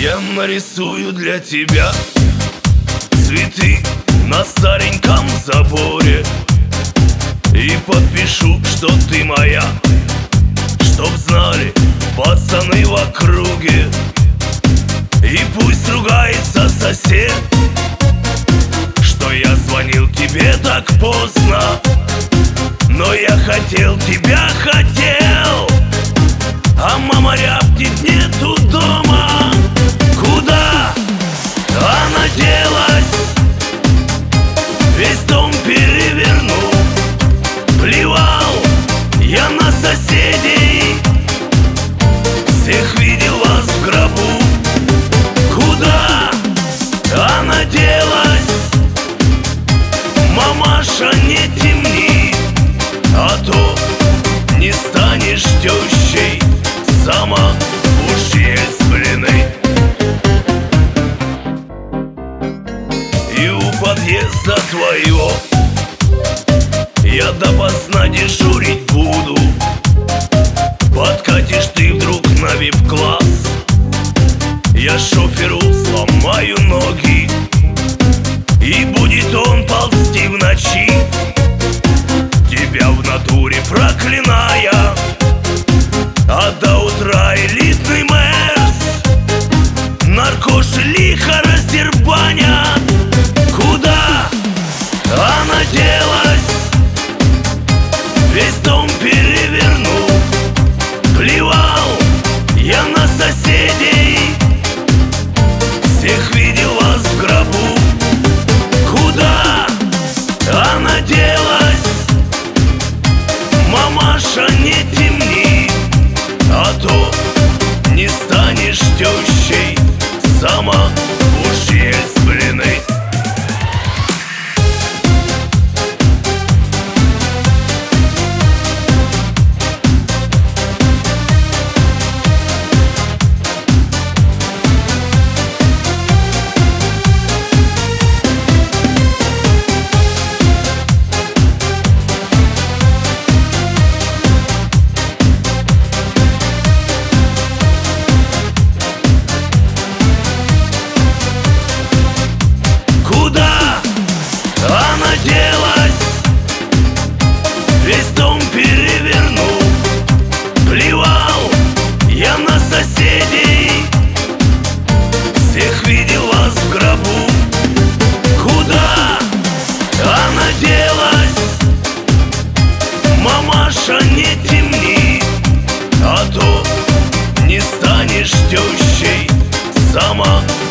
Я нарисую для тебя цветы на стареньком заборе и подпишу, что ты моя, чтоб знали пацаны в округе. И пусть ругается сосед, что я звонил тебе так поздно, но я хотел, тебя хотел. А мама рябнет, нету дома. Куда она делась? Весь дом перевернул. Плевал я на соседей, всех видел вас в гробу. Куда она делась? Мамаша, не темни, а то не станешь тещей. Сама уж есть блины. И у подъезда твоего я допоздна дежурить буду. Подкатишь ты вдруг на вип-класс, я шоферу сломаю ноги, и будет он ползти в ночи, тебя в натуре проклиная. А до утра элитный Мерс наркоши лихо раздербанят. Куда она делась? Весь дом перевернул. Плевал я на соседей, всех видел вас в гробу. Куда она делась? Мамаша, не темни, а то не станешь тещей. Сама уж есть блины. Весь дом перевернул. Плевал я на соседей, всех видел вас в гробу. Куда она делась? Мамаша, не темни, а то не станешь тещей. Сама